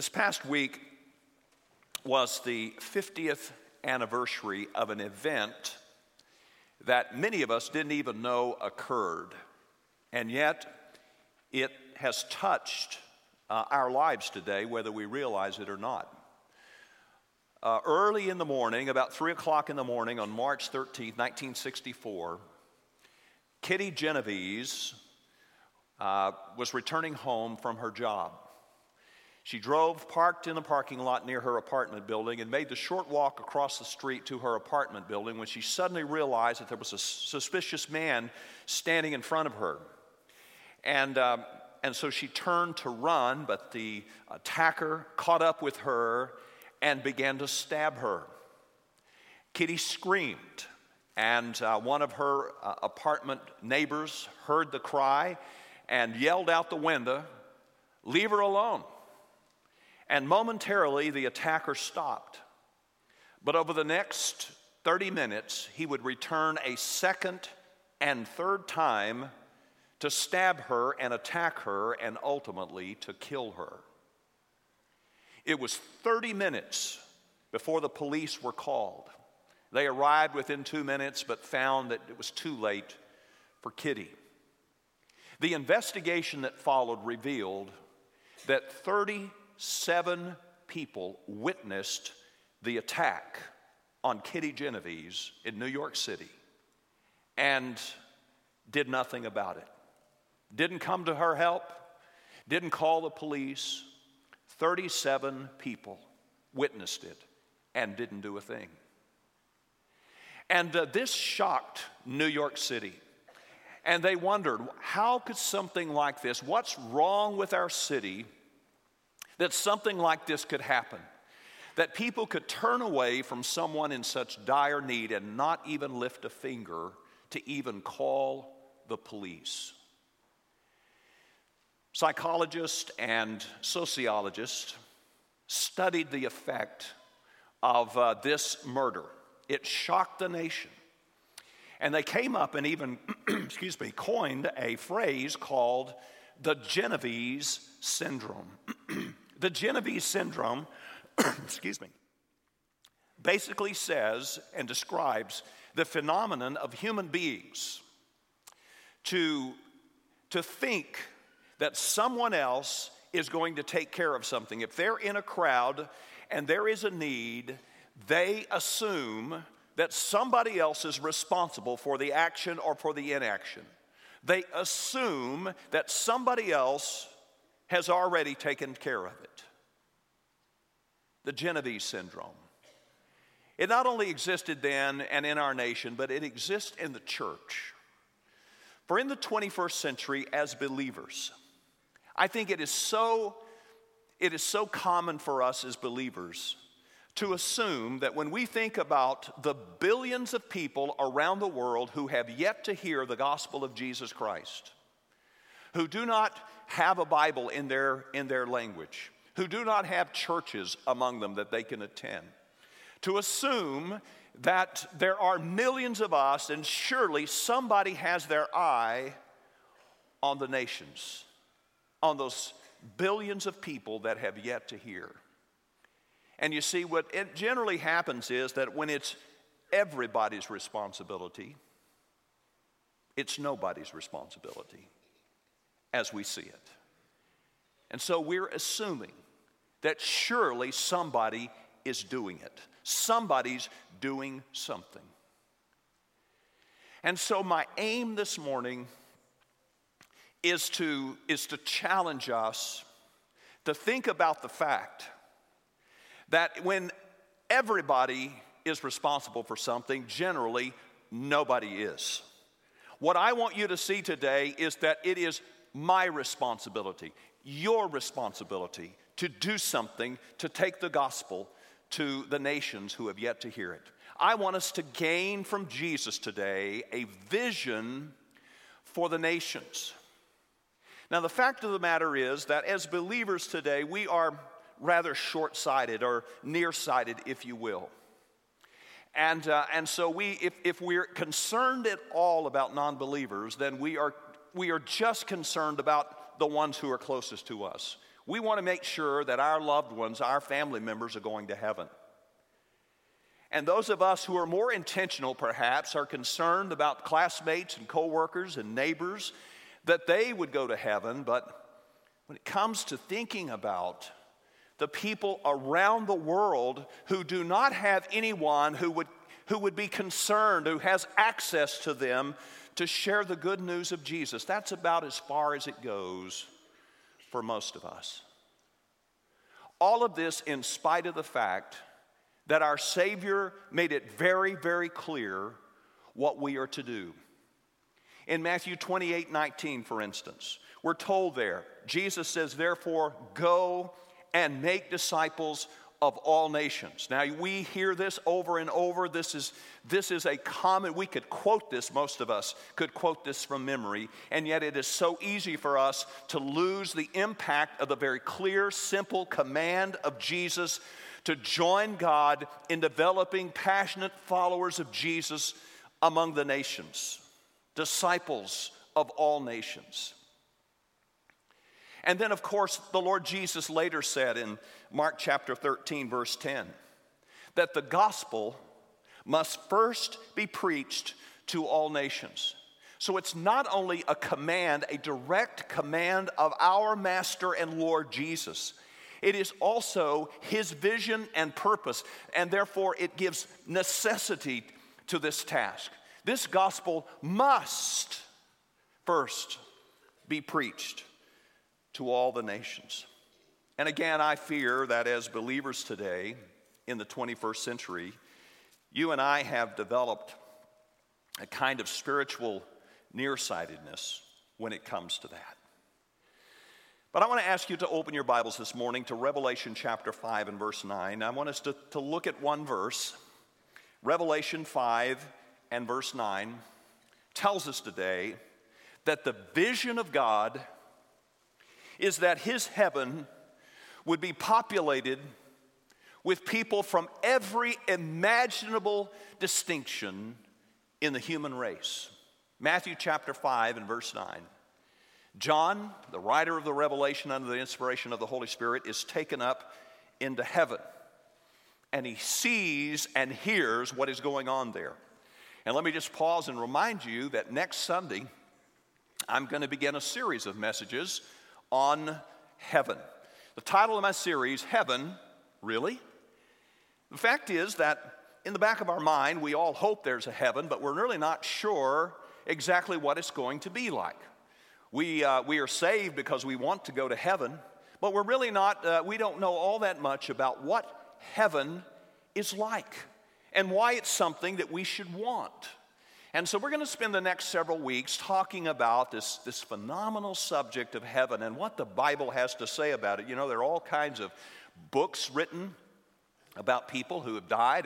This past week was the 50th anniversary of an event that many of us didn't even know occurred, and yet it has touched our lives today, whether we realize it or not. Early in the morning, about 3 o'clock in the morning on March 13th, 1964, Kitty Genovese was returning home from her job. She parked in the parking lot near her apartment building, and made the short walk across the street to her apartment building when she suddenly realized that there was a suspicious man standing in front of her. And so she turned to run, but the attacker caught up with her and began to stab her. Kitty screamed, and one of her apartment neighbors heard the cry and yelled out the window, "Leave her alone." And momentarily, the attacker stopped. But over the next 30 minutes, he would return a second and third time to stab her and attack her and ultimately to kill her. It was 30 minutes before the police were called. They arrived within 2 minutes but found that it was too late for Kitty. The investigation that followed revealed that 37 people witnessed the attack on Kitty Genovese in New York City and did nothing about it. Didn't come to her help, didn't call the police. 37 people witnessed it and didn't do a thing. And this shocked New York City. And they wondered, how could something like this, what's wrong with our city that something like this could happen? That people could turn away from someone in such dire need and not even lift a finger to even call the police. Psychologists and sociologists studied the effect of this murder. It shocked the nation. And they came up and even, coined a phrase called the Genovese syndrome. The Genovese syndrome, basically says and describes the phenomenon of human beings to think that someone else is going to take care of something. If they're in a crowd and there is a need, they assume that somebody else is responsible for the action or for the inaction. They assume that somebody else has already taken care of it. The Genovese syndrome. It not only existed then and in our nation, but it exists in the church. For in the 21st century, as believers, I think it is so common for us as believers to assume that when we think about the billions of people around the world who have yet to hear the gospel of Jesus Christ, who do not have a Bible in their language, who do not have churches among them that they can attend, to assume that there are millions of us and surely somebody has their eye on the nations, on those billions of people that have yet to hear. And you see, what it generally happens is that when it's everybody's responsibility, it's nobody's responsibility as we see it. And so we're assuming that surely somebody is doing it. Somebody's doing something. And so my aim this morning is to challenge us to think about the fact that when everybody is responsible for something, generally nobody is. What I want you to see today is that it is my responsibility, your responsibility to do something to take the gospel to the nations who have yet to hear it. I want us to gain from Jesus today a vision for the nations. Now, the fact of the matter is that as believers today, we are rather short-sighted or nearsighted, if you will. And so if we're concerned at all about non-believers, then we are just concerned about the ones who are closest to us. We want to make sure that our loved ones, our family members, are going to heaven. And those of us who are more intentional, perhaps, are concerned about classmates and coworkers and neighbors, that they would go to heaven. But when it comes to thinking about the people around the world who do not have anyone who would be concerned, who has access to them to share the good news of Jesus, that's about as far as it goes for most of us. All of this in spite of the fact that our Savior made it very, very clear what we are to do. In Matthew 28:19, for instance, we're told there, Jesus says, therefore, go and make disciples of all nations. Now, we hear this over and over. This is a common, we could quote this, most of us could quote this from memory, and yet it is so easy for us to lose the impact of the very clear, simple command of Jesus to join God in developing passionate followers of Jesus among the nations, disciples of all nations. And then, of course, the Lord Jesus later said in Mark chapter 13, verse 10, that the gospel must first be preached to all nations. So it's not only a command, a direct command of our Master and Lord Jesus. It is also his vision and purpose, and therefore it gives necessity to this task. This gospel must first be preached to all the nations. And again, I fear that as believers today in the 21st century, you and I have developed a kind of spiritual nearsightedness when it comes to that. But I want to ask you to open your Bibles this morning to Revelation chapter 5 and verse 9. I want us to look at one verse. Revelation 5 and verse 9 tells us today that the vision of God is that his heaven would be populated with people from every imaginable distinction in the human race. Matthew chapter 5 and verse 9. John, the writer of the Revelation under the inspiration of the Holy Spirit, is taken up into heaven. And he sees and hears what is going on there. And let me just pause and remind you that next Sunday, I'm going to begin a series of messages on heaven. The title of my series, Heaven, Really? The fact is that in the back of our mind, we all hope there's a heaven, but we're really not sure exactly what it's going to be like. We are saved because we want to go to heaven, but we're really not, we don't know all that much about what heaven is like and why it's something that we should want. And so we're going to spend the next several weeks talking about this phenomenal subject of heaven and what the Bible has to say about it. You know, there are all kinds of books written about people who have died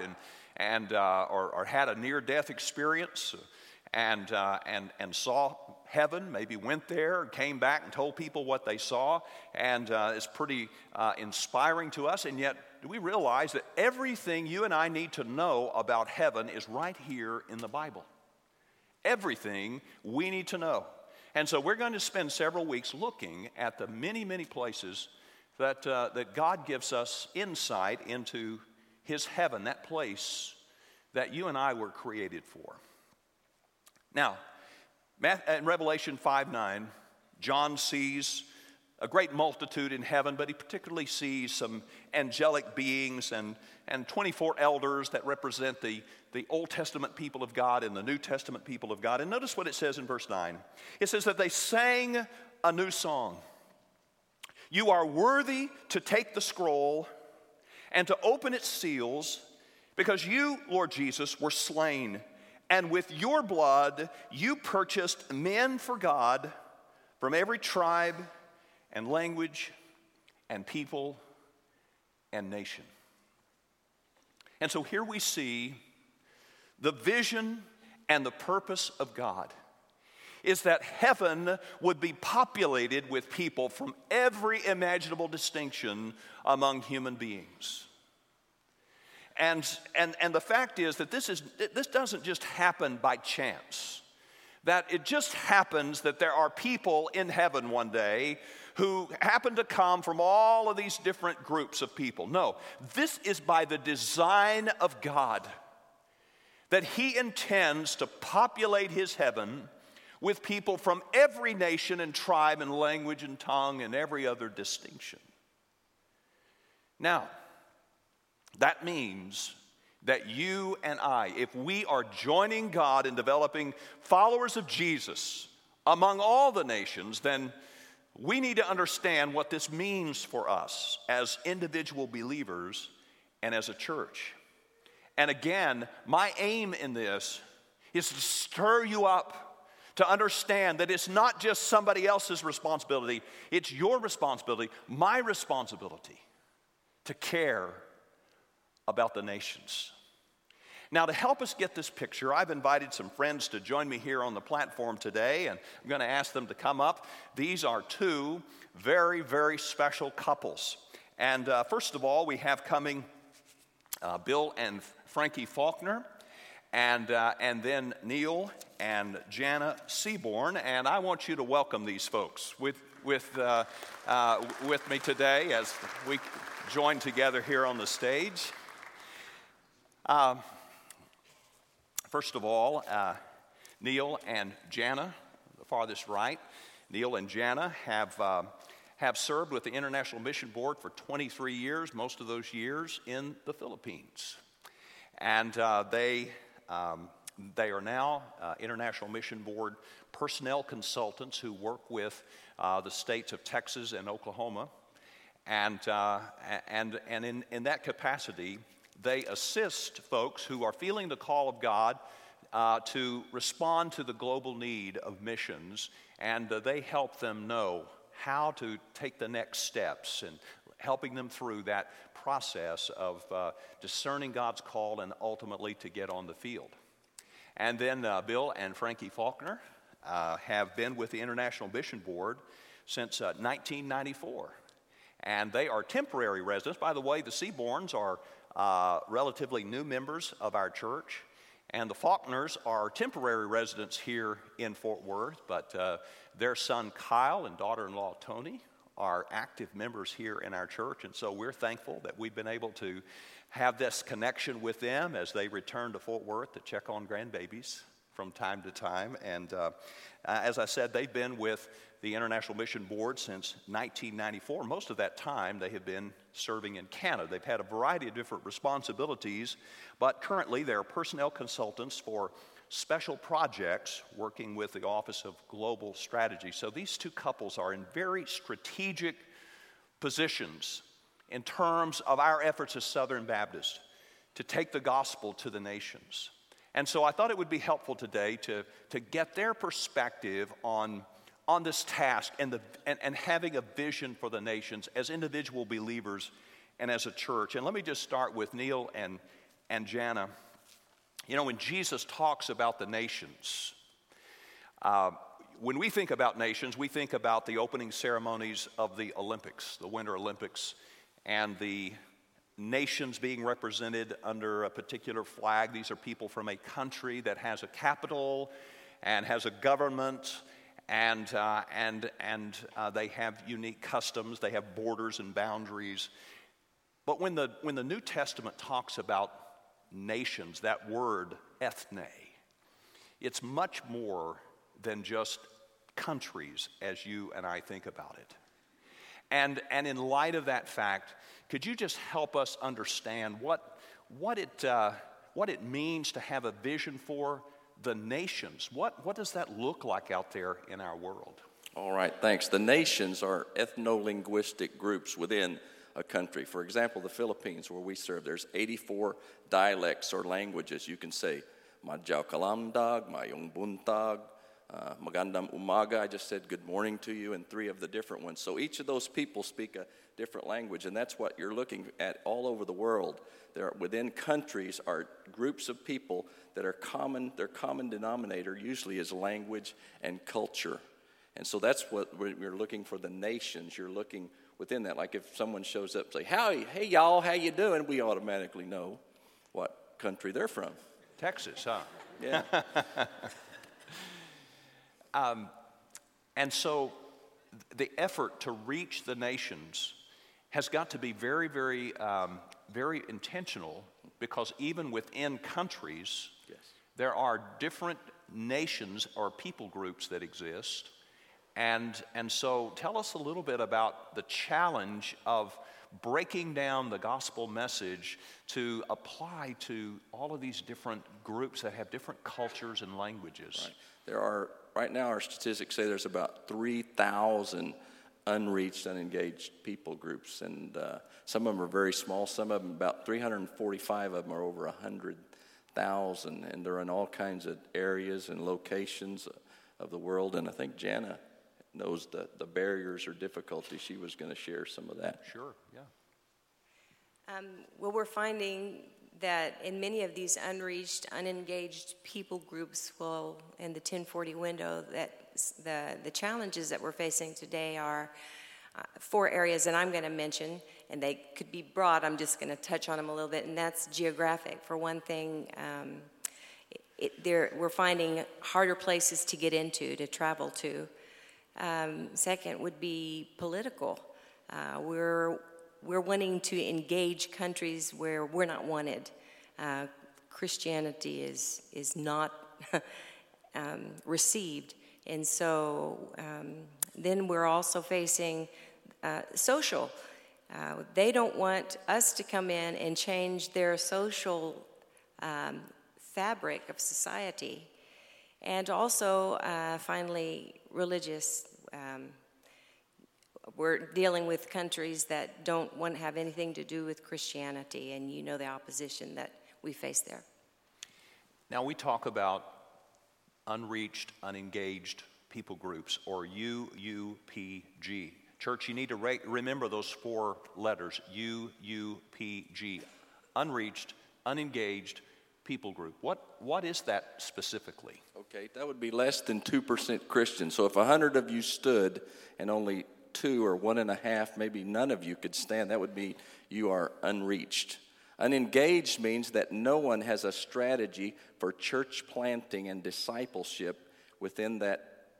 or had a near-death experience and saw heaven, maybe went there and came back and told people what they saw, and it's pretty inspiring to us. And yet, do we realize that everything you and I need to know about heaven is right here in the Bible? Everything we need to know. And so we're going to spend several weeks looking at the many, many places that God gives us insight into his heaven, that place that you and I were created for. Now, in Revelation 5:9, John sees a great multitude in heaven, but he particularly sees some angelic beings and 24 elders that represent the Old Testament people of God and the New Testament people of God. And notice what it says in verse 9. It says that they sang a new song. You are worthy to take the scroll and to open its seals, because you, Lord Jesus, were slain, and with your blood you purchased men for God from every tribe and language and people and nation. And so here we see the vision and the purpose of God is that heaven would be populated with people from every imaginable distinction among human beings. And the fact is that this doesn't just happen by chance. that it just happens that there are people in heaven one day who happen to come from all of these different groups of people. No, this is by the design of God, that he intends to populate his heaven with people from every nation and tribe and language and tongue and every other distinction. Now, that means that you and I, if we are joining God in developing followers of Jesus among all the nations, then we need to understand what this means for us as individual believers and as a church. And again, my aim in this is to stir you up to understand that it's not just somebody else's responsibility, it's your responsibility, my responsibility to care about the nations. Now, to help us get this picture, I've invited some friends to join me here on the platform today, and I'm going to ask them to come up. These are two very, very special couples. And first of all, we have coming Bill and Frankie Faulkner, and then Neil and Jana Seaborn. And I want you to welcome these folks with me today as we join together here on the stage. First of all, Neil and Jana, the farthest right. Neil and Jana have served with the International Mission Board for 23 years, most of those years in the Philippines. And they are now International Mission Board personnel consultants who work with the states of Texas and Oklahoma. And in that capacity, they assist folks who are feeling the call of God to respond to the global need of missions, and they help them know how to take the next steps and helping them through that process of discerning God's call and ultimately to get on the field. And then Bill and Frankie Faulkner have been with the International Mission Board since 1994. And they are temporary residents. By the way, the Seaborns are relatively new members of our church, and the Faulkners are temporary residents here in Fort Worth, but their son Kyle and daughter-in-law Tony are active members here in our church, and so we're thankful that we've been able to have this connection with them as they return to Fort Worth to check on grandbabies from time to time. And as I said, they've been with the International Mission Board since 1994. Most of that time, they have been serving in Canada. They've had a variety of different responsibilities, but currently they're personnel consultants for special projects working with the Office of Global Strategy. So these two couples are in very strategic positions in terms of our efforts as Southern Baptists to take the gospel to the nations. And so I thought it would be helpful today to get their perspective on this task and having a vision for the nations as individual believers and as a church. And let me just start with Neil and Jana. You know, when Jesus talks about the nations, when we think about nations, we think about the opening ceremonies of the Olympics, the Winter Olympics, and the nations being represented under a particular flag. These are people from a country that has a capital and has a government, and they have unique customs. They have borders and boundaries. But when the New Testament talks about nations, that word ethne, it's much more than just countries as you and I think about it. And in light of that fact, could you just help us understand what it means to have a vision for the nations? What does that look like out there in our world? All right, thanks. The nations are ethno-linguistic groups within a country. For example, the Philippines, where we serve, there's 84 dialects or languages. You can say Madyaw Kalamdag, Mayong Buntag, Magandang Umaga. I just said good morning to you, and 3 of the different ones. So each of those people speak a different language, and that's what you're looking at all over the world. There are, within countries are groups of people that are common. Their common denominator usually is language and culture. And so that's what we're looking for the nations. You're looking within that. Like if someone shows up and say, hey y'all, how you doing? We automatically know what country they're from. Texas, huh? Yeah. And so the effort to reach the nations has got to be very, very, very intentional, because even within countries, Yes. there are different nations or people groups that exist. And so tell us a little bit about the challenge of breaking down the gospel message to apply to all of these different groups that have different cultures and languages. Right. Right now our statistics say there's about 3,000 unreached, unengaged people groups, and some of them are very small. Some of them, about 345 of them, are over 100,000, and they're in all kinds of areas and locations of the world. And I think Jana knows the barriers or difficulties. She was going to share some of that. Sure, yeah. Well, we're finding that in many of these unreached, unengaged people groups, in the 1040 window, that the challenges that we're facing today are 4 areas that I'm going to mention, and they could be broad. I'm just going to touch on them a little bit, and that's geographic. For one thing, we're finding harder places to get into, to travel to. Second would be political. We're wanting to engage countries where we're not wanted. Christianity is not received. And so then we're also facing social. They don't want us to come in and change their social fabric of society. And also, finally, religious. We're dealing with countries that don't want to have anything to do with Christianity, and you know the opposition that we face there. Now, we talk about unreached, unengaged people groups, or UUPG. Church, you need to remember those 4 letters, UUPG, unreached, unengaged people group. What is that specifically? Okay, that would be less than 2% Christian. So if 100 of you stood and only 2 or 1.5, maybe none of you could stand, that would mean you are unreached. Unengaged means that no one has a strategy for church planting and discipleship within that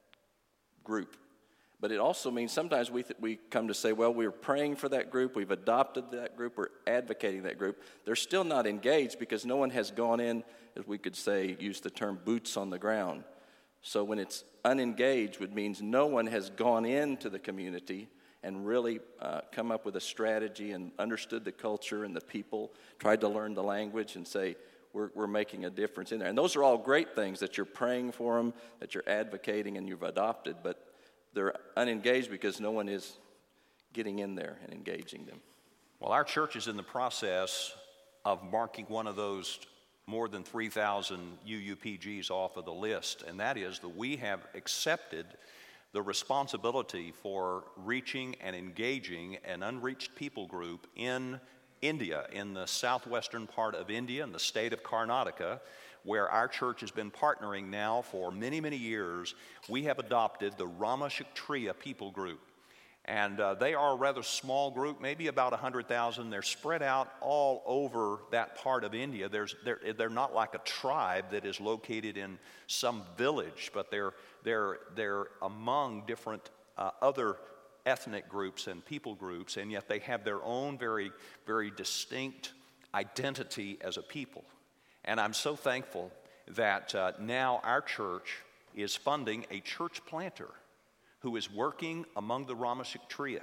group. But it also means sometimes we come to say, well, we're praying for that group, we've adopted that group, we're advocating that group. They're still not engaged because no one has gone in, as we could say, use the term boots on the ground. So when it's unengaged, it means no one has gone into the community and really come up with a strategy and understood the culture and the people, tried to learn the language and say, we're making a difference in there. And those are all great things, that you're praying for them, that you're advocating and you've adopted, but they're unengaged because no one is getting in there and engaging them. Well, our church is in the process of marking one of those more than 3,000 UUPGs off of the list, and that is that we have accepted the responsibility for reaching and engaging an unreached people group in India, in the southwestern part of India, in the state of Karnataka, where our church has been partnering now for many, many years. We have adopted the Ramakshatriya people group. And they are a rather small group, maybe about 100,000. They're spread out all over that part of India. They're not like a tribe that is located in some village, but they're among different other ethnic groups and people groups, and yet they have their own very, very distinct identity as a people. And I'm so thankful that now our church is funding a church planter who is working among the Ramakshatriya.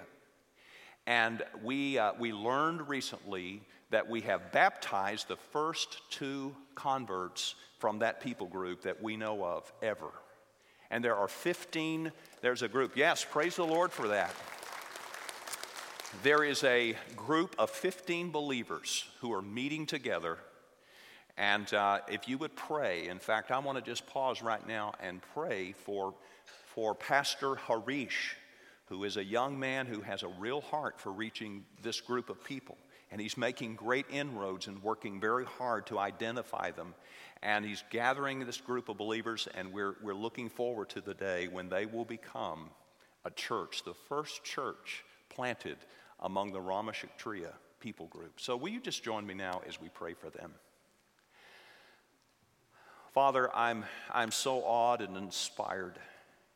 And we learned recently that we have baptized the first 2 converts from that people group that we know of ever. And there are 15, there's a group. Yes, praise the Lord for that. There is a group of 15 believers who are meeting together. And if you would pray, in fact, I want to just pause right now and pray for Pastor Harish, who is a young man who has a real heart for reaching this group of people. And he's making great inroads and working very hard to identify them. And he's gathering this group of believers, and we're looking forward to the day when they will become a church, the first church planted among the Ramakshatriya people group. So will you just join me now as we pray for them? Father, I'm so awed and inspired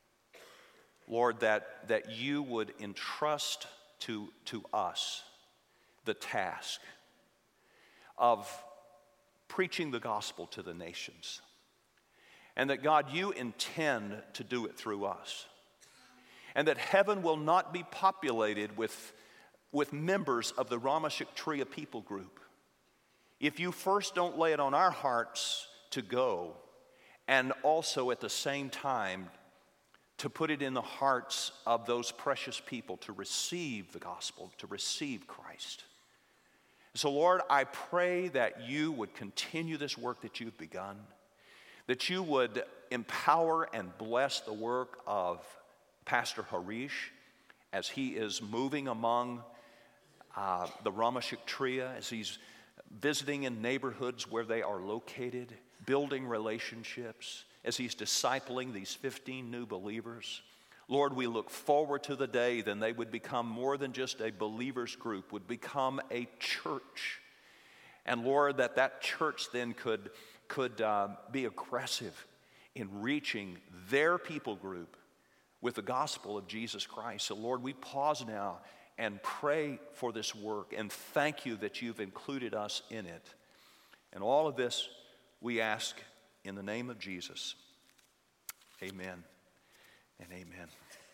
Lord, that you would entrust to us the task of preaching the gospel to the nations. And that, God, you intend to do it through us. And that heaven will not be populated with members of the Ramashiktria people group if you first don't lay it on our hearts to go, and also at the same time to put it in the hearts of those precious people to receive the gospel, to receive Christ. So, Lord, I pray that you would continue this work that you've begun, that you would empower and bless the work of Pastor Harish as he is moving among the Ramashiktria, as he's visiting in neighborhoods where they are located, building relationships, as he's discipling these 15 new believers. Lord, we look forward to the day then they would become more than just a believers group, would become a church. And Lord, that church then could be aggressive in reaching their people group with the gospel of Jesus Christ. So Lord, we pause now and pray for this work and thank you that you've included us in it. And all of this we ask in the name of Jesus. Amen and amen.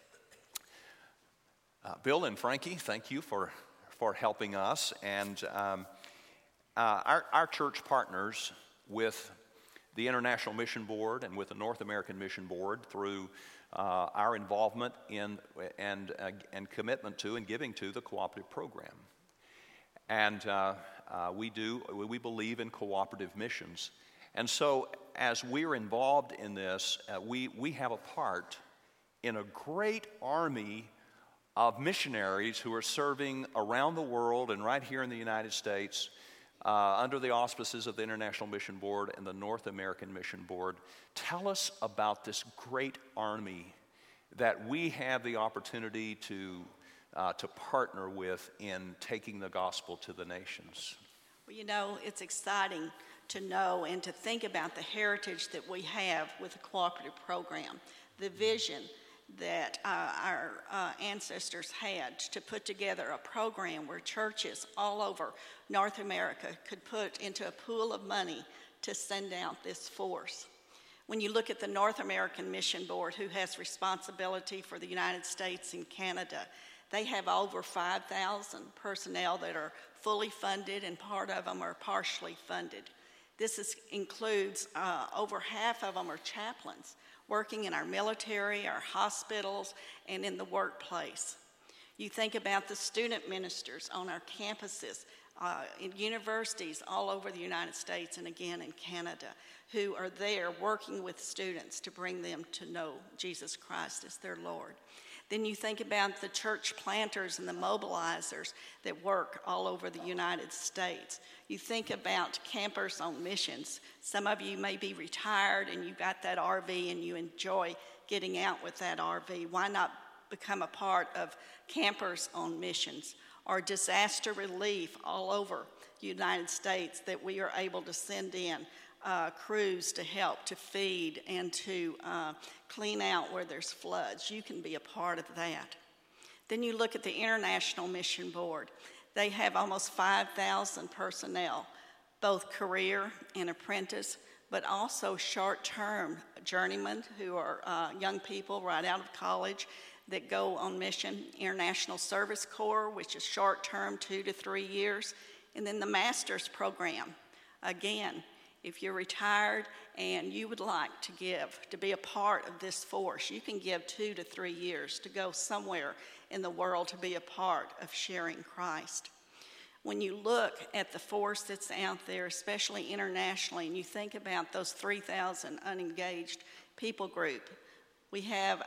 Bill and Frankie, thank you for helping us. And our church partners with the International Mission Board and with the North American Mission Board through our involvement in and commitment to and giving to the cooperative program. And we believe in cooperative missions. And so as we're involved in this, we have a part in a great army of missionaries who are serving around the world and right here in the United States under the auspices of the International Mission Board and the North American Mission Board. Tell us about this great army that we have the opportunity to partner with in taking the gospel to the nations. Well, you know, it's exciting to know and to think about the heritage that we have with the cooperative program, the vision that our ancestors had to put together a program where churches all over North America could put into a pool of money to send out this force. When you look at the North American Mission Board, who has responsibility for the United States and Canada, they have over 5,000 personnel that are fully funded, and part of them are partially funded. This includes over half of them are chaplains working in our military, our hospitals, and in the workplace. You think about the student ministers on our campuses, in universities all over the United States and again in Canada, who are there working with students to bring them to know Jesus Christ as their Lord. Then you think about the church planters and the mobilizers that work all over the United States. You think about campers on missions. Some of you may be retired and you've got that RV and you enjoy getting out with that RV. Why not become a part of campers on missions or disaster relief all over the United States that we are able to send in crews to help to feed and to clean out where there's floods. You can be a part of that. Then you look at the International Mission Board. They have almost 5,000 personnel, both career and apprentice, but also short-term journeymen who are young people right out of college that go on mission. International Service Corps, which is short-term, 2 to 3 years. And then the master's program. Again, if you're retired and you would like to be a part of this force, you can give 2 to 3 years to go somewhere in the world to be a part of sharing Christ. When you look at the force that's out there, especially internationally, and you think about those 3,000 unengaged people group, we have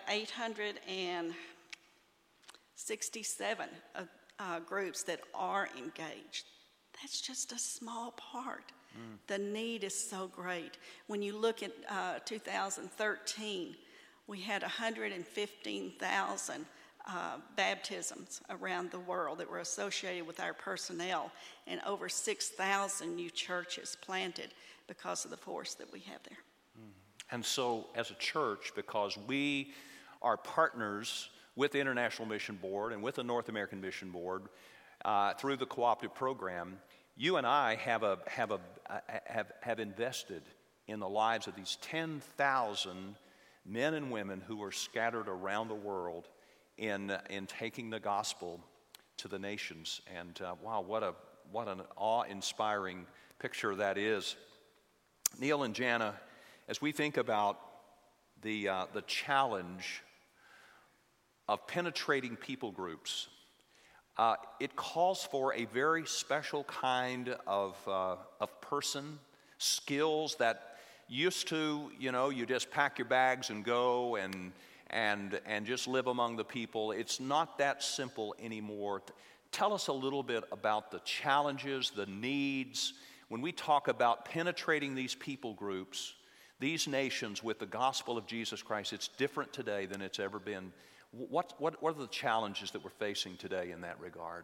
867 groups that are engaged. That's just a small part. The need is so great. When you look at 2013, we had 115,000 baptisms around the world that were associated with our personnel, and over 6,000 new churches planted because of the force that we have there. And so as a church, because we are partners with the International Mission Board and with the North American Mission Board through the cooperative program, you and I have invested in the lives of these 10,000 men and women who are scattered around the world in taking the gospel to the nations. And wow, what an awe-inspiring picture that is. Neil and Jana, as we think about the challenge of penetrating people groups, it calls for a very special kind of person, skills that used to, you just pack your bags and go and just live among the people. It's not that simple anymore. Tell us a little bit about the challenges, the needs, when we talk about penetrating these people groups, these nations with the gospel of Jesus Christ. It's different today than it's ever been. What are the challenges that we're facing today in that regard?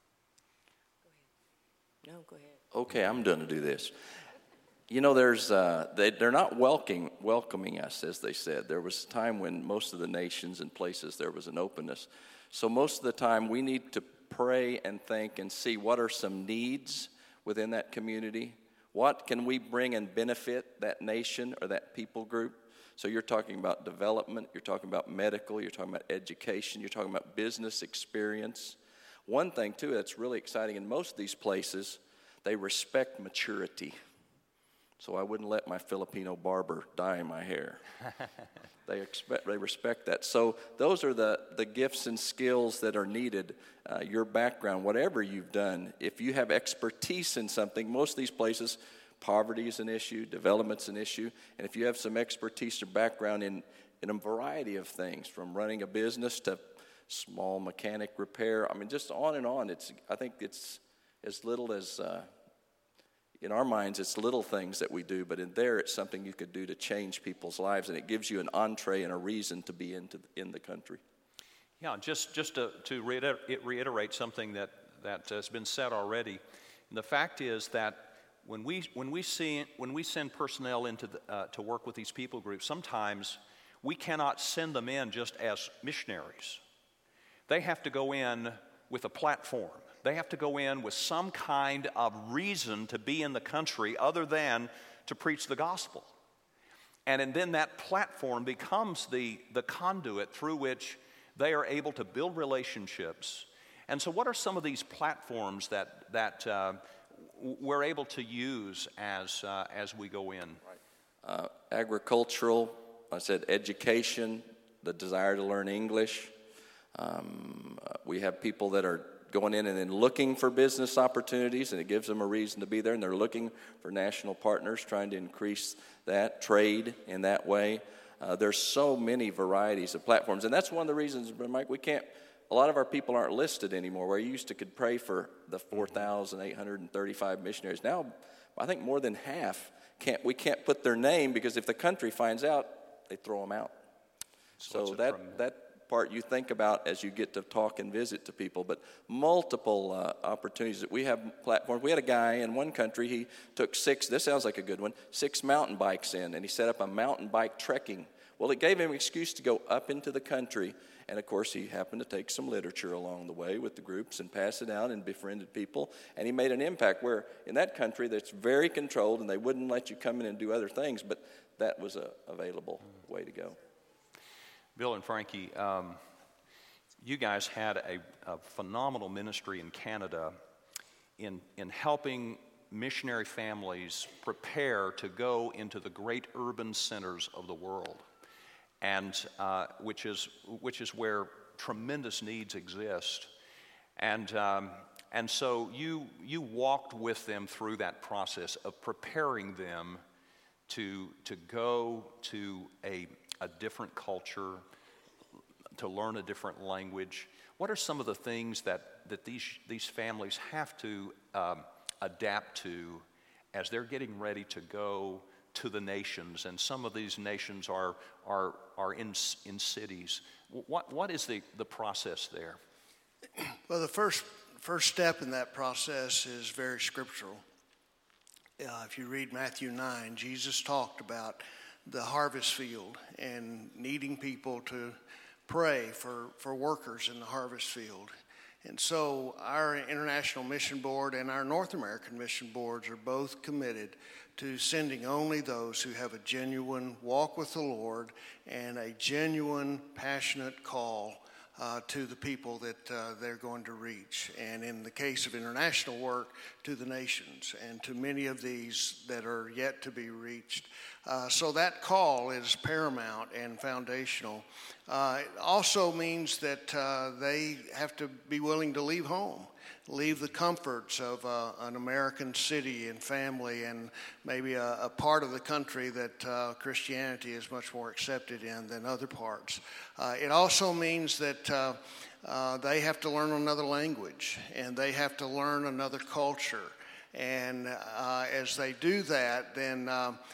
Go ahead. Okay, I'm going to do this. There's they're not welcoming us, as they said. There was a time when most of the nations and places there was an openness. So most of the time we need to pray and think and see what are some needs within that community. What can we bring and benefit that nation or that people group? So you're talking about development, you're talking about medical, you're talking about education, you're talking about business experience. One thing, too, that's really exciting, in most of these places, they respect maturity. So I wouldn't let my Filipino barber dye my hair. They respect that. So those are the gifts and skills that are needed. Your background, whatever you've done, if you have expertise in something, most of these places, poverty is an issue, development's an issue, and if you have some expertise or background in a variety of things, from running a business to small mechanic repair, just on and on. I think it's as little as, in our minds, it's little things that we do, but in there it's something you could do to change people's lives, and it gives you an entree and a reason to be in the country. Yeah, just to reiterate something that has been said already. And the fact is that when we send personnel into to work with these people groups, sometimes we cannot send them in just as missionaries. They have to go in with a platform. They have to go in with some kind of reason to be in the country other than to preach the gospel. And then that platform becomes the conduit through which they are able to build relationships. And so what are some of these platforms that we're able to use as we go in? Right. Agricultural, I said education, the desire to learn English. We have people that are going in and then looking for business opportunities, and it gives them a reason to be there, and they're looking for national partners, trying to increase that trade in that way. There's so many varieties of platforms, and that's one of the reasons, Mike, a lot of our people aren't listed anymore, where you could pray for the 4,835 missionaries. Now, I think more than half we can't put their name, because if the country finds out, they throw them out. So that part you think about as you get to talk and visit to people, but multiple opportunities that we have platforms. We had a guy in one country, he took 6 mountain bikes in, and he set up a mountain bike trekking. Well, it gave him an excuse to go up into the country, and of course he happened to take some literature along the way with the groups and pass it out and befriended people, and he made an impact where in that country that's very controlled and they wouldn't let you come in and do other things, but that was a available way to go. Bill and Frankie, you guys had a phenomenal ministry in Canada in helping missionary families prepare to go into the great urban centers of the world, and which is where tremendous needs exist, and so you walked with them through that process of preparing them to go to a different culture, to learn a different language. What are some of the things that these families have to adapt to as they're getting ready to go to the nations? And some of these nations are in cities. What is the process there? Well, the first step in that process is very scriptural. If you read Matthew 9, Jesus talked about the harvest field and needing people to pray for workers in the harvest field. And so our International Mission Board and our North American Mission Boards are both committed to sending only those who have a genuine walk with the Lord and a genuine, passionate call to the people that they're going to reach. And in the case of international work, to the nations, and to many of these that are yet to be reached. So that call is paramount and foundational. It also means that they have to be willing to leave home, leave the comforts of an American city and family and maybe a part of the country that Christianity is much more accepted in than other parts. It also means that they have to learn another language and they have to learn another culture. And as they do that, then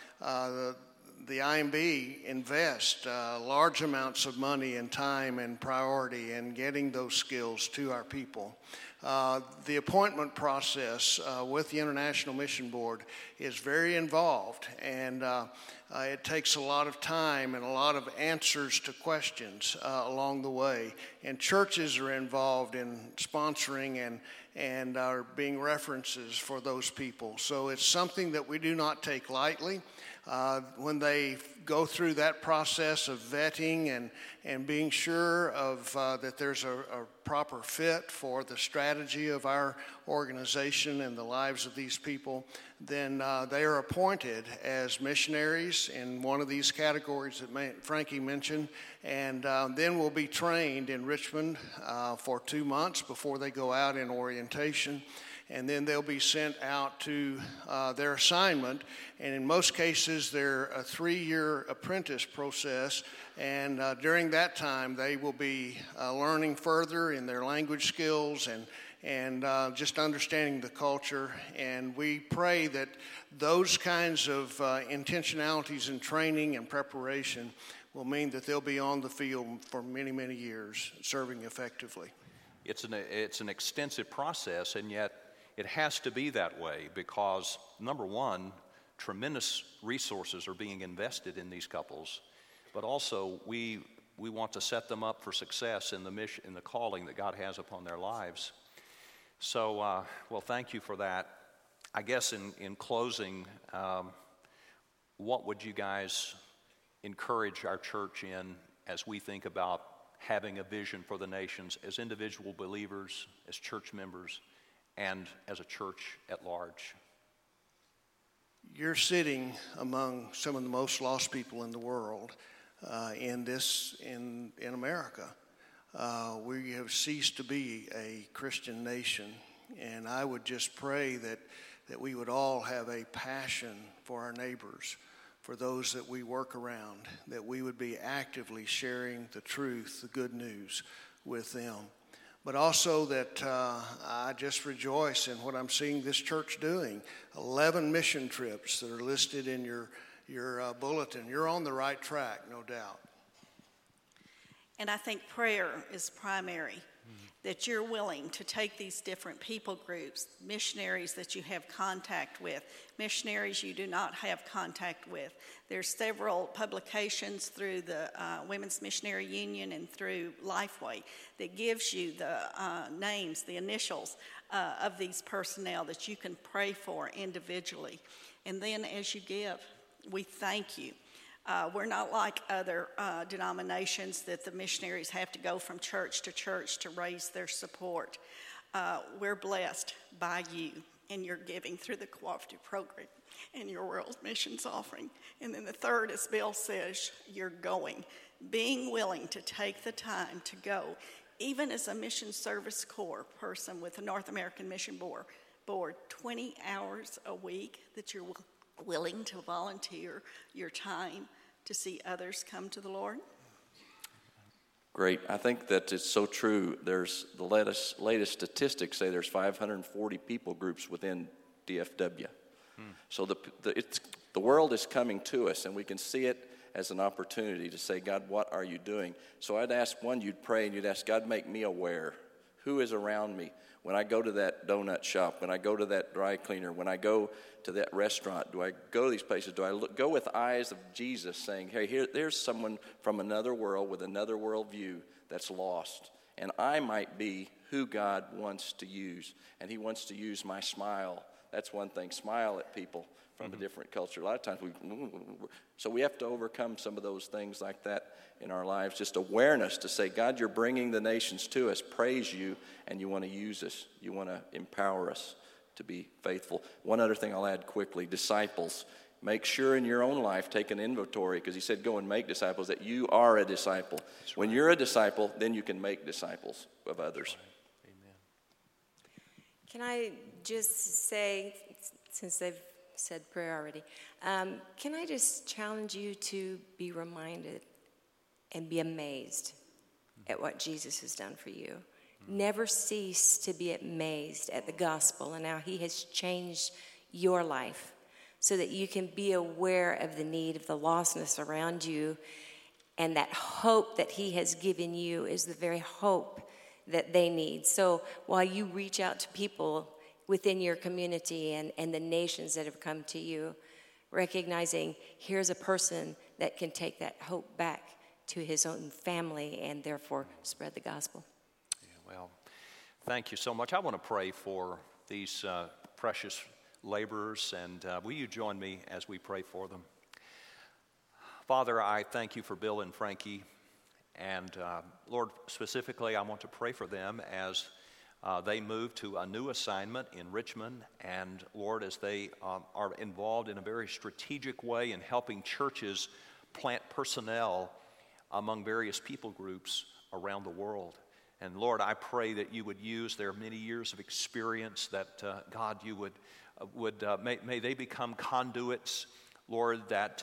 the IMB invests large amounts of money and time and priority in getting those skills to our people. The appointment process with the International Mission Board is very involved, and it takes a lot of time and a lot of answers to questions along the way. And churches are involved in sponsoring and are being references for those people. So it's something that we do not take lightly. When they go through that process of vetting and being sure of that there's a proper fit for the strategy of our organization and the lives of these people, then they are appointed as missionaries in one of these categories that Frankie mentioned, and then will be trained in Richmond for 2 months before they go out in orientation. And then they'll be sent out to their assignment. And in most cases, they're a 3-year apprentice process. And during that time, they will be learning further in their language skills and just understanding the culture. And we pray that those kinds of intentionalities in training and preparation will mean that they'll be on the field for many, many years, serving effectively. It's an extensive process, and yet it has to be that way because, number one, tremendous resources are being invested in these couples, but also we want to set them up for success in the mission, in the calling that God has upon their lives. So, well, thank you for that. I guess in closing, what would you guys encourage our church in as we think about having a vision for the nations as individual believers, as church members, and as a church at large? You're sitting among some of the most lost people in the world in America. We have ceased to be a Christian nation, and I would just pray that we would all have a passion for our neighbors, for those that we work around, that we would be actively sharing the truth, the good news with them. But also that I just rejoice in what I'm seeing this church doing. 11 mission trips that are listed in your bulletin. You're on the right track, no doubt. And I think prayer is primary, that you're willing to take these different people groups, missionaries that you have contact with, missionaries you do not have contact with. There's several publications through the Women's Missionary Union and through Lifeway that gives you the names, the initials of these personnel that you can pray for individually. And then as you give, we thank you. We're not like other denominations that the missionaries have to go from church to raise their support. We're blessed by you and your giving through the cooperative program and your world missions offering. And then the third, as Bill says, you're going, being willing to take the time to go, even as a mission service corps person with the North American Mission Board, 20 hours a week that you're willing to volunteer your time to see others come to the Lord? Great. I think that it's so true. There's the latest statistics say there's 540 people groups within DFW. So the world is coming to us, and we can see it as an opportunity to say, God, what are you doing? So I'd ask, one, you'd pray and you'd ask, God, make me aware Who is around me? When I go to that donut shop, when I go to that dry cleaner, when I go to that restaurant, do I go to these places? Do I go with eyes of Jesus saying, hey, there's someone from another world with another worldview that's lost. And I might be who God wants to use. And he wants to use my smile. That's one thing, smile at people from a different culture. A lot of times so we have to overcome some of those things like that in our lives. Just awareness to say, God, you're bringing the nations to us, praise you, and you want to use us. You want to empower us to be faithful. One other thing I'll add quickly, disciples. Make sure in your own life, take an inventory, because he said go and make disciples, that you are a disciple. That's when you're a disciple, then you can make disciples of others. Right. Amen. Can I just say, since they've said prayer already, can I just challenge you to be reminded and be amazed at what Jesus has done for you? Never cease to be amazed at the gospel and how he has changed your life so that you can be aware of the need of the lostness around you, and that hope that he has given you is the very hope that they need. So while you reach out to people within your community and the nations that have come to you, recognizing here's a person that can take that hope back to his own family and therefore spread the gospel. Yeah, well, thank you so much. I want to pray for these precious laborers, and will you join me as we pray for them? Father, I thank you for Bill and Frankie, and Lord, specifically I want to pray for them as they move to a new assignment in Richmond, and Lord, as they are involved in a very strategic way in helping churches plant personnel among various people groups around the world. And Lord, I pray that you would use their many years of experience, that God, you would may they become conduits, Lord, that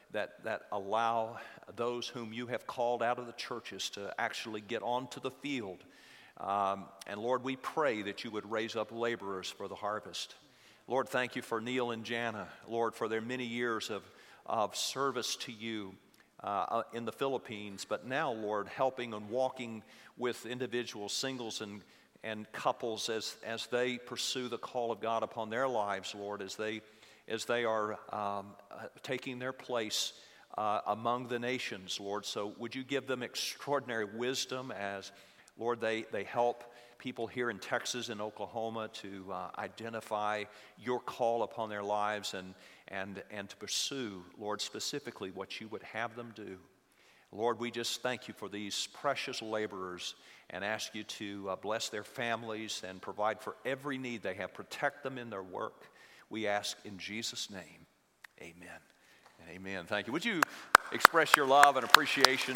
allow those whom you have called out of the churches to actually get onto the field. And Lord, we pray that you would raise up laborers for the harvest. Lord, thank you for Neil and Jana, Lord, for their many years of service to you in the Philippines, but now, Lord, helping and walking with individuals, singles and couples as they pursue the call of God upon their lives, Lord, as they are taking their place among the nations, Lord. So would you give them extraordinary wisdom as, Lord, they help people here in Texas and Oklahoma to identify your call upon their lives and to pursue, Lord, specifically what you would have them do. Lord, we just thank you for these precious laborers and ask you to bless their families and provide for every need they have. Protect them in their work. We ask in Jesus' name, amen and amen. Thank you. Would you express your love and appreciation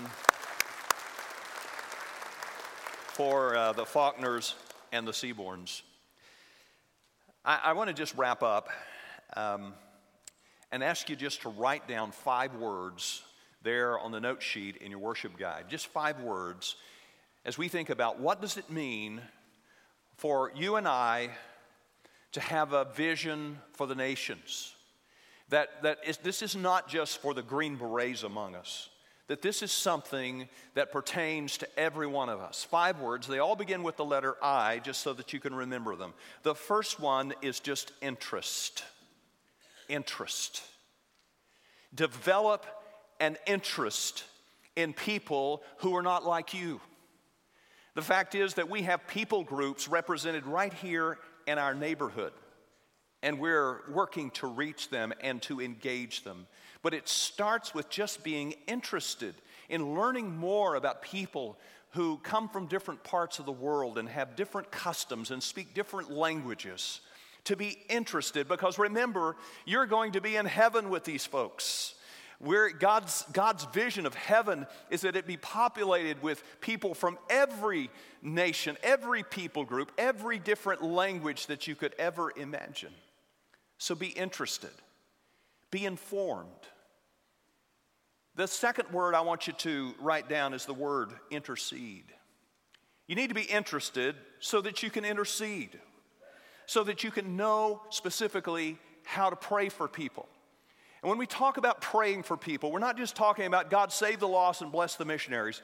for the Faulkners and the Seaborns? I want to just wrap up and ask you just to write down 5 words there on the note sheet in your worship guide. Just 5 words as we think about what does it mean for you and I to have a vision for the nations. This is not just for the Green Berets among us. That this is something that pertains to every one of us. 5 words, they all begin with the letter I, just so that you can remember them. The first one is just interest. Interest. Develop an interest in people who are not like you. The fact is that we have people groups represented right here in our neighborhood, and we're working to reach them and to engage them. But it starts with just being interested in learning more about people who come from different parts of the world and have different customs and speak different languages. To be interested, because remember, you're going to be in heaven with these folks. God's vision of heaven is that it be populated with people from every nation, every people group, every different language that you could ever imagine. So be interested. Be informed. The second word I want you to write down is the word intercede. You need to be interested so that you can intercede, so that you can know specifically how to pray for people. And when we talk about praying for people, we're not just talking about God save the lost and bless the missionaries,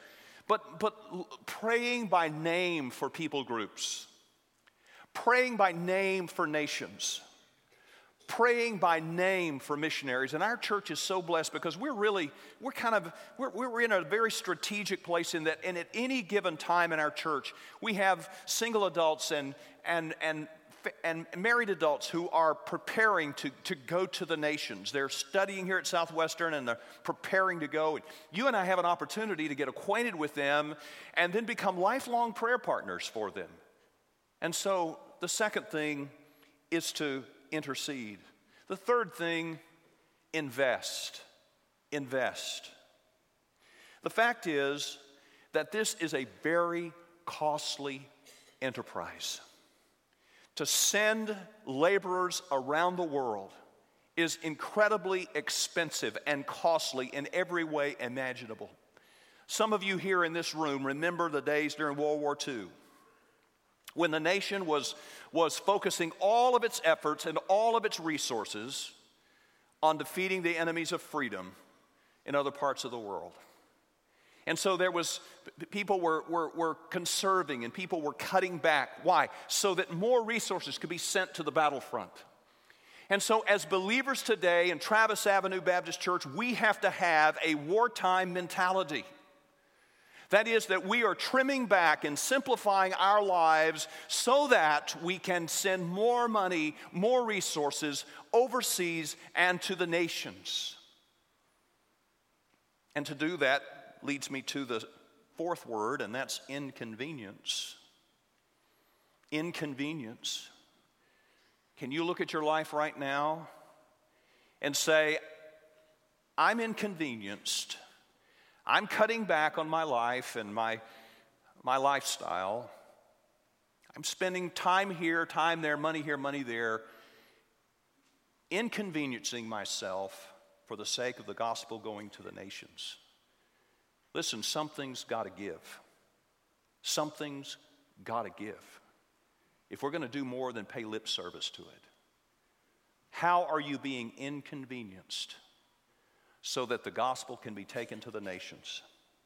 but praying by name for people groups, praying by name for nations, praying by name for missionaries. And our church is so blessed because we're in a very strategic place in that, and at any given time in our church, we have single adults and married adults who are preparing to go to the nations. They're studying here at Southwestern and they're preparing to go. And you and I have an opportunity to get acquainted with them and then become lifelong prayer partners for them. And so the second thing is to intercede. The third thing, invest. Invest. The fact is that this is a very costly enterprise. To send laborers around the world is incredibly expensive and costly in every way imaginable. Some of you here in this room remember the days during World War II when the nation was focusing all of its efforts and all of its resources on defeating the enemies of freedom in other parts of the world. And so people were conserving and people were cutting back. Why? So that more resources could be sent to the battlefront. And so as believers today in Travis Avenue Baptist Church, we have to have a wartime mentality. That is, that we are trimming back and simplifying our lives so that we can send more money, more resources overseas and to the nations. And to do that leads me to the fourth word, and that's inconvenience. Inconvenience. Can you look at your life right now and say, I'm inconvenienced. I'm cutting back on my life and my lifestyle. I'm spending time here, time there, money here, money there, inconveniencing myself for the sake of the gospel going to the nations. Listen, something's got to give. Something's got to give. If we're going to do more than pay lip service to it. How are you being inconvenienced so that the gospel can be taken to the nations?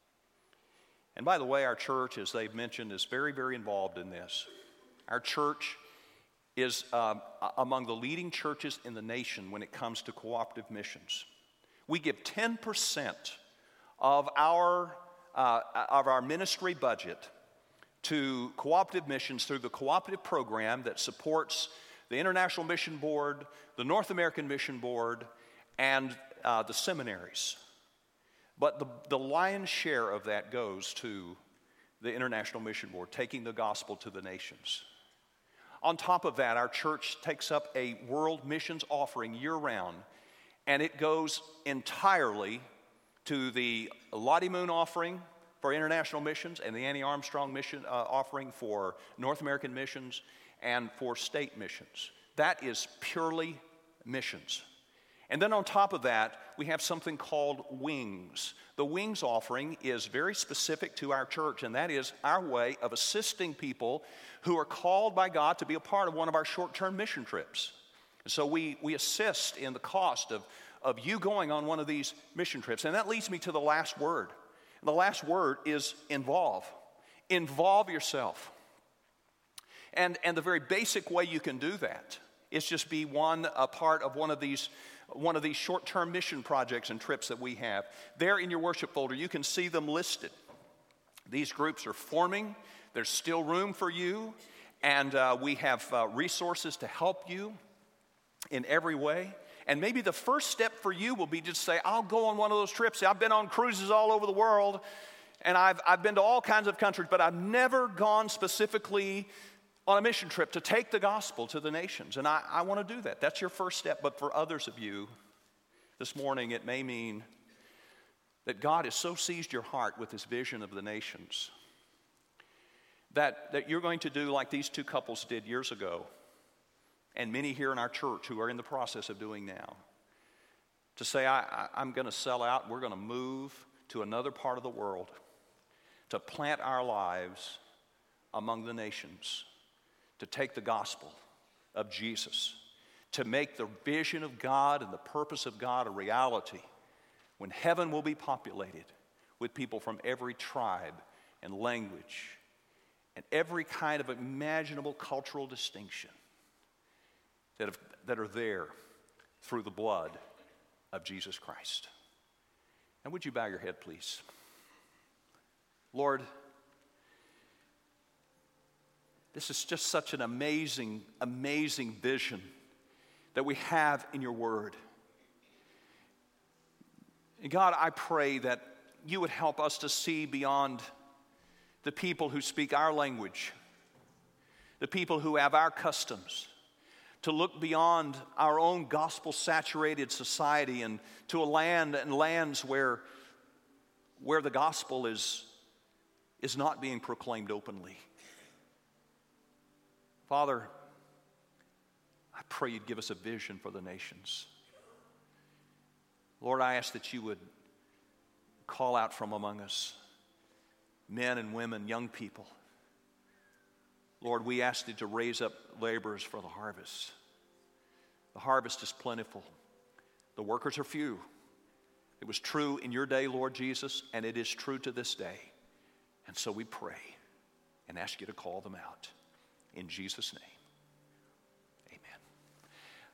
And by the way, our church, as they've mentioned, is very, very involved in this. Our church is among the leading churches in the nation when it comes to cooperative missions. We give 10% of our ministry budget to cooperative missions through the cooperative program that supports the International Mission Board, the North American Mission Board, and the seminaries. But the lion's share of that goes to the International Mission Board, taking the gospel to the nations. On top of that, our church takes up a world missions offering year-round, and it goes entirely to the Lottie Moon offering for international missions and the Annie Armstrong mission offering for North American missions and for state missions. That is purely missions. And then on top of that, we have something called Wings. The Wings offering is very specific to our church, and that is our way of assisting people who are called by God to be a part of one of our short-term mission trips. And so we assist in the cost of you going on one of these mission trips. And that leads me to the last word. And the last word is involve. Involve yourself. And the very basic way you can do that is just be a part of one of these short-term mission projects and trips that we have. There in your worship folder, you can see them listed. These groups are forming. There's still room for you. And we have resources to help you in every way. And maybe the first step for you will be just say, I'll go on one of those trips. I've been on cruises all over the world, and I've been to all kinds of countries, but I've never gone specifically on a mission trip to take the gospel to the nations. And I want to do that. That's your first step. But for others of you, this morning, it may mean that God has so seized your heart with this vision of the nations that you're going to do like these two couples did years ago, and many here in our church who are in the process of doing now, to say, I'm going to sell out. We're going to move to another part of the world to plant our lives among the nations, to take the gospel of Jesus, to make the vision of God and the purpose of God a reality when heaven will be populated with people from every tribe and language and every kind of imaginable cultural distinction that are there through the blood of Jesus Christ. And would you bow your head, please? Lord, this is just such an amazing, amazing vision that we have in your word. And God, I pray that you would help us to see beyond the people who speak our language, the people who have our customs, to look beyond our own gospel-saturated society and to a land and lands where the gospel is not being proclaimed openly. Father, I pray you'd give us a vision for the nations. Lord, I ask that you would call out from among us men and women, young people. Lord, we ask you to raise up laborers for the harvest. The harvest is plentiful. The workers are few. It was true in your day, Lord Jesus, and it is true to this day. And so we pray and ask you to call them out. In Jesus' name.